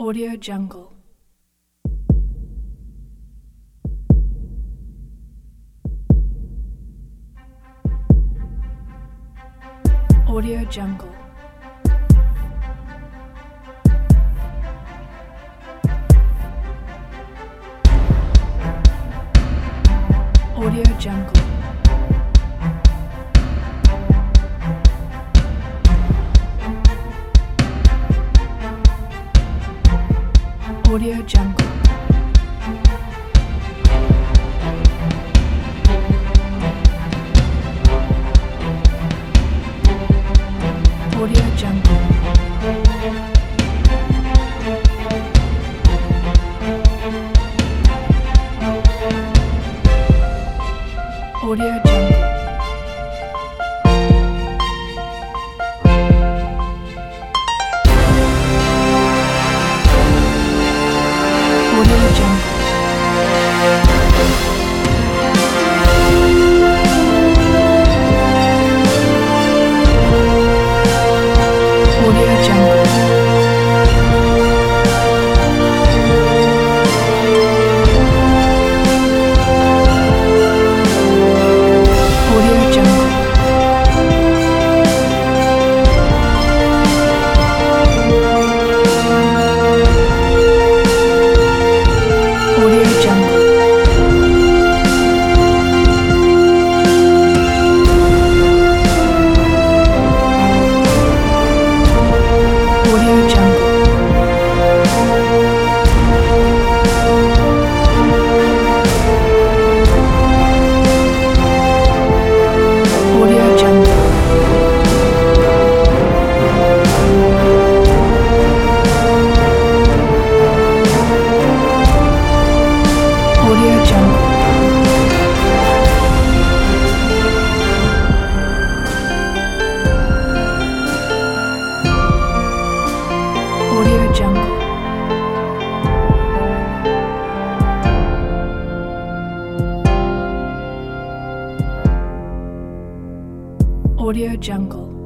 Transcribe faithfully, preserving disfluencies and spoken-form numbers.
Audio Jungle. Audio Jungle. Audio Jungle. Audio Jungle. Audio Jungle. Audio Jungle. Audio Jungle. Audio Jungle. Audio Jungle. Audio Jungle. Audio Jungle. Audio Jungle. Audio Jungle. Audio Jungle. Audio Jungle.